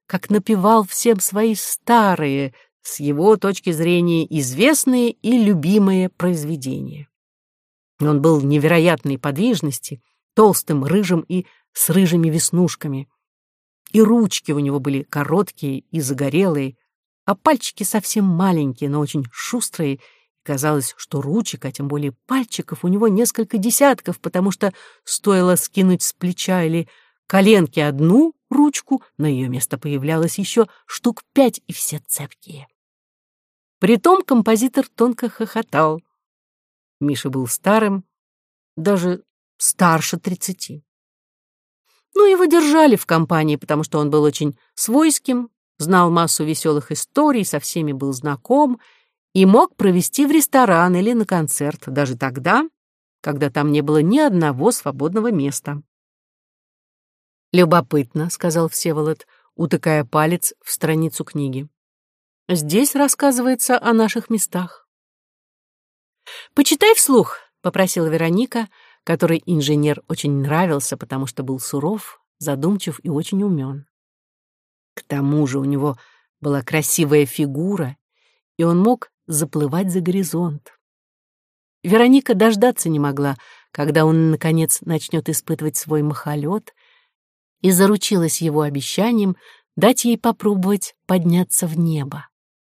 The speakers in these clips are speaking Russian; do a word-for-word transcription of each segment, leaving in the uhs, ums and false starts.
как напевал всем свои старые, с его точки зрения, известные и любимые произведения. Он был невероятной подвижности, толстым, рыжим и с рыжими веснушками. И ручки у него были короткие и загорелые, а пальчики совсем маленькие, но очень шустрые. И казалось, что ручек, а тем более пальчиков, у него несколько десятков, потому что стоило скинуть с плеча или коленки одну ручку, на ее место появлялось еще штук пять, и все цепкие. Притом композитор тонко хохотал. Миша был старым, даже старше тридцати. Но его держали в компании, потому что он был очень свойским, знал массу веселых историй, со всеми был знаком и мог провести в ресторан или на концерт, даже тогда, когда там не было ни одного свободного места. «Любопытно», — сказал Всеволод, утыкая палец в страницу книги. «Здесь рассказывается о наших местах». «Почитай вслух», — попросила Вероника, которой инженер очень нравился, потому что был суров, задумчив и очень умен. К тому же у него была красивая фигура, и он мог заплывать за горизонт. Вероника дождаться не могла, когда он, наконец, начнет испытывать свой махолет, и заручилась его обещанием дать ей попробовать подняться в небо.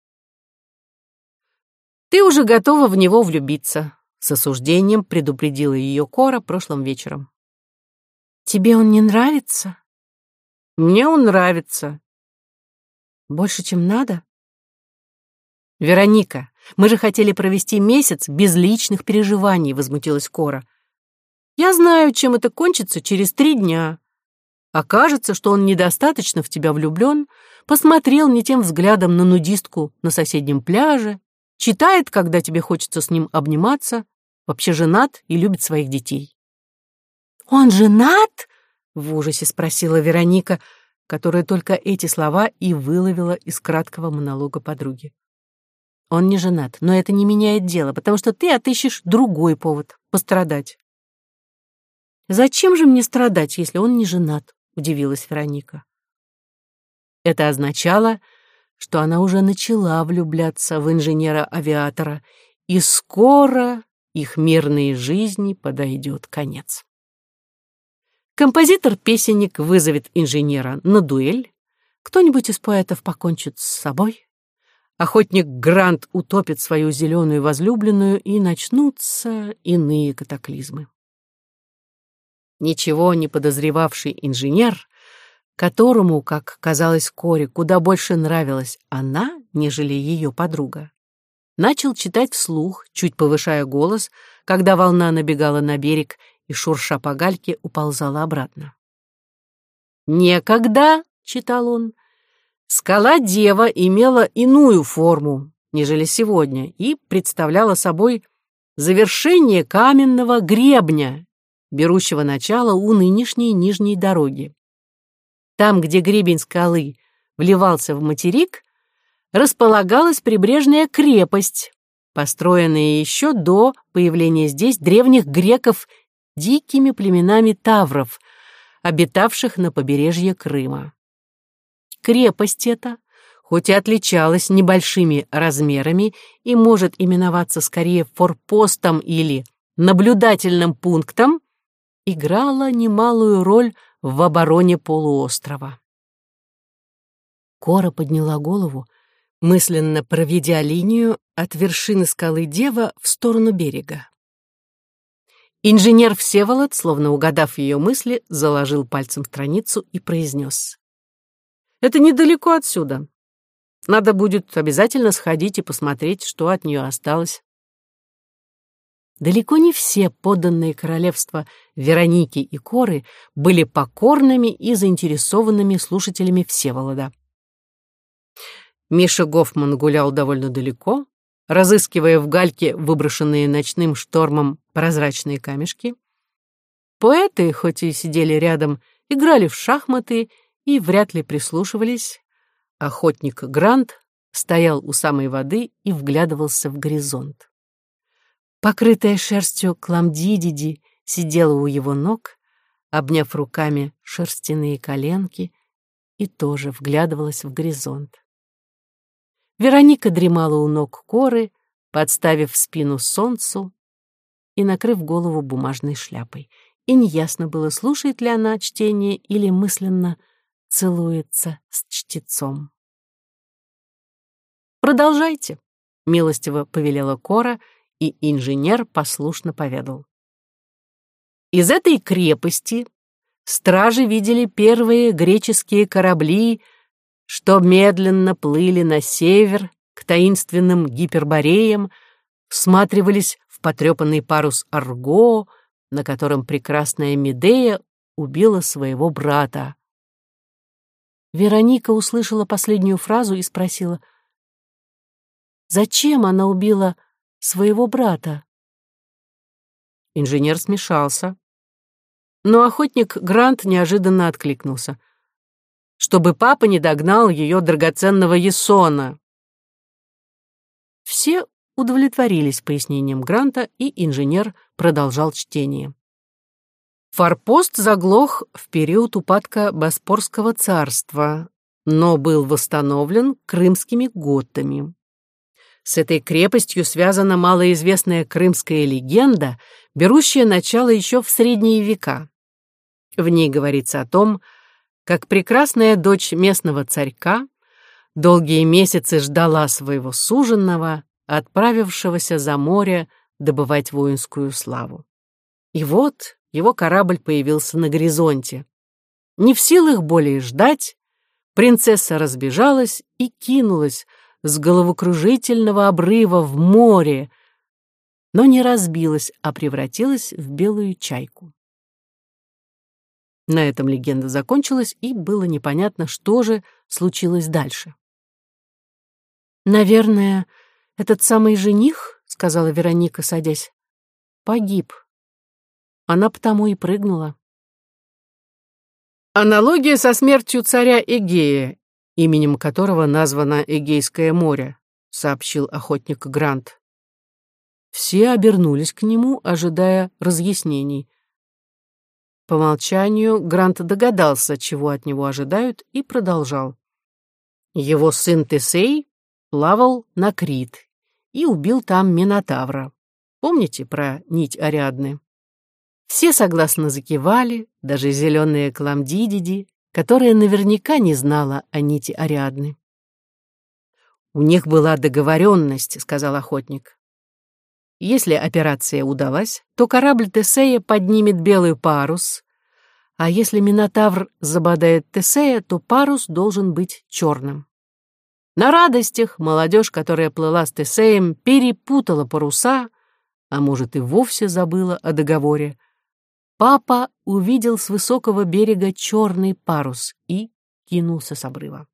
«Ты уже готова в него влюбиться», — с осуждением предупредила ее Кора прошлым вечером. «Тебе он не нравится?» «Мне он нравится». «Больше, чем надо?» «Вероника, мы же хотели провести месяц без личных переживаний», — возмутилась Кора. «Я знаю, чем это кончится через три дня. Окажется, что он недостаточно в тебя влюблен, посмотрел не тем взглядом на нудистку на соседнем пляже, читает, когда тебе хочется с ним обниматься, вообще женат и любит своих детей». «Он женат?» — в ужасе спросила Вероника, которая только эти слова и выловила из краткого монолога подруги. «Он не женат, но это не меняет дело, потому что ты отыщешь другой повод пострадать». «Зачем же мне страдать, если он не женат?» — удивилась Вероника. Это означало, что она уже начала влюбляться в инженера-авиатора, и скоро их мирной жизни подойдет конец. Композитор-песенник вызовет инженера на дуэль, кто-нибудь из поэтов покончит с собой, охотник Грант утопит свою зеленую возлюбленную, и начнутся иные катаклизмы. Ничего не подозревавший инженер, которому, как казалось Коре, куда больше нравилась она, нежели ее подруга, начал читать вслух, чуть повышая голос, когда волна набегала на берег и, шурша по гальке, уползала обратно. «Некогда», — читал он, — «скала-дева имела иную форму, нежели сегодня, и представляла собой завершение каменного гребня, берущего начало у нынешней нижней дороги. Там, где гребень скалы вливался в материк, располагалась прибрежная крепость, построенная еще до появления здесь древних греков дикими племенами тавров, обитавших на побережье Крыма. Крепость эта, хоть и отличалась небольшими размерами и может именоваться скорее форпостом или наблюдательным пунктом, играла немалую роль в обороне полуострова. Кора подняла голову, мысленно проведя линию от вершины скалы Дева в сторону берега. Инженер Всеволод, словно угадав ее мысли, заложил пальцем страницу и произнес: «Это недалеко отсюда. Надо будет обязательно сходить и посмотреть, что от нее осталось». Далеко не все подданные королевства Вероники и Коры были покорными и заинтересованными слушателями Всеволода. Миша Гофман гулял довольно далеко, разыскивая в гальке выброшенные ночным штормом прозрачные камешки. Поэты, хоть и сидели рядом, играли в шахматы и вряд ли прислушивались. Охотник Грант стоял у самой воды и вглядывался в горизонт. Покрытая шерстью Кламдидиди сидела у его ног, обняв руками шерстяные коленки и тоже вглядывалась в горизонт. Вероника дремала у ног Коры, подставив спину солнцу и накрыв голову бумажной шляпой. И неясно было, слушает ли она чтение или мысленно целуется с чтецом. «Продолжайте», — милостиво повелела Кора, и инженер послушно поведал. Из этой крепости стражи видели первые греческие корабли, что медленно плыли на север к таинственным гипербореям, всматривались в потрепанный парус Арго, на котором прекрасная Медея убила своего брата. Вероника услышала последнюю фразу и спросила, зачем она убила своего брата? Инженер смешался, но охотник Грант неожиданно откликнулся, чтобы папа не догнал ее драгоценного Ясона. Все удовлетворились пояснением Гранта, и инженер продолжал чтение. Форпост заглох в период упадка Боспорского царства, но был восстановлен крымскими готами. С этой крепостью связана малоизвестная крымская легенда, берущая начало еще в средние века. В ней говорится о том, как прекрасная дочь местного царька долгие месяцы ждала своего суженого, отправившегося за море добывать воинскую славу. И вот его корабль появился на горизонте. Не в силах более ждать, принцесса разбежалась и кинулась с головокружительного обрыва в море, но не разбилась, а превратилась в белую чайку. На этом легенда закончилась, и было непонятно, что же случилось дальше. «Наверное, этот самый жених, — сказала Вероника, садясь, — погиб. Она потому и прыгнула». Аналогия со смертью царя Эгея, именем которого названо Эгейское море, — сообщил охотник Грант. Все обернулись к нему, ожидая разъяснений. По молчанию Грант догадался, чего от него ожидают, и продолжал. Его сын Тесей плавал на Крит и убил там Минотавра. Помните про нить Ариадны? Все согласно закивали, даже зеленая Кламдидиди, которая наверняка не знала о нити Ариадны. «У них была договоренность», — сказал охотник. «Если операция удалась, то корабль Тесея поднимет белый парус, а если Минотавр забодает Тесея, то парус должен быть черным». На радостях молодежь, которая плыла с Тесеем, перепутала паруса, а может и вовсе забыла о договоре. Папа увидел с высокого берега черный парус и кинулся с обрыва.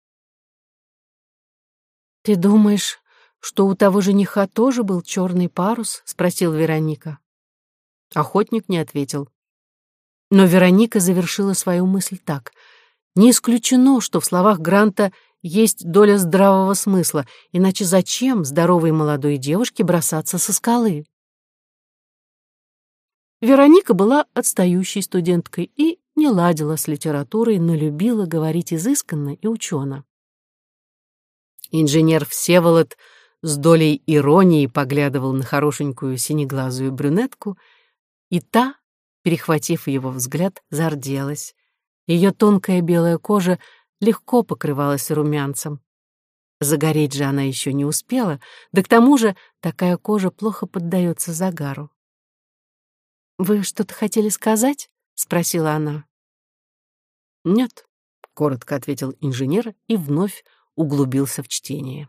«Ты думаешь, что у того жениха тоже был черный парус?» — спросил Вероника. Охотник не ответил. Но Вероника завершила свою мысль так. Не исключено, что в словах Гранта есть доля здравого смысла, иначе зачем здоровой молодой девушке бросаться со скалы? Вероника была отстающей студенткой и не ладила с литературой, но любила говорить изысканно и учено. Инженер Всеволод с долей иронии поглядывал на хорошенькую синеглазую брюнетку, и та, перехватив его взгляд, зарделась. Ее тонкая белая кожа легко покрывалась румянцем. Загореть же она еще не успела, да к тому же такая кожа плохо поддается загару. «Вы что-то хотели сказать?» — спросила она. «Нет», — коротко ответил инженер и вновь углубился в чтение.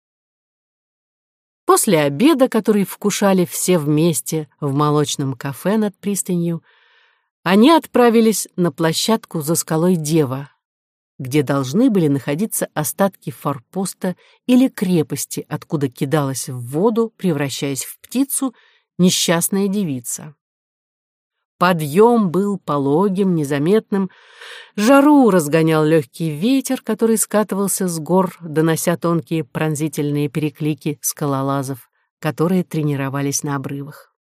После обеда, который вкушали все вместе в молочном кафе над пристанью, они отправились на площадку за скалой Дева, где должны были находиться остатки форпоста или крепости, откуда кидалась в воду, превращаясь в птицу, несчастная девица. Подъем был пологим, незаметным. Жару разгонял легкий ветер, который скатывался с гор, донося тонкие пронзительные переклики скалолазов, которые тренировались на обрывах.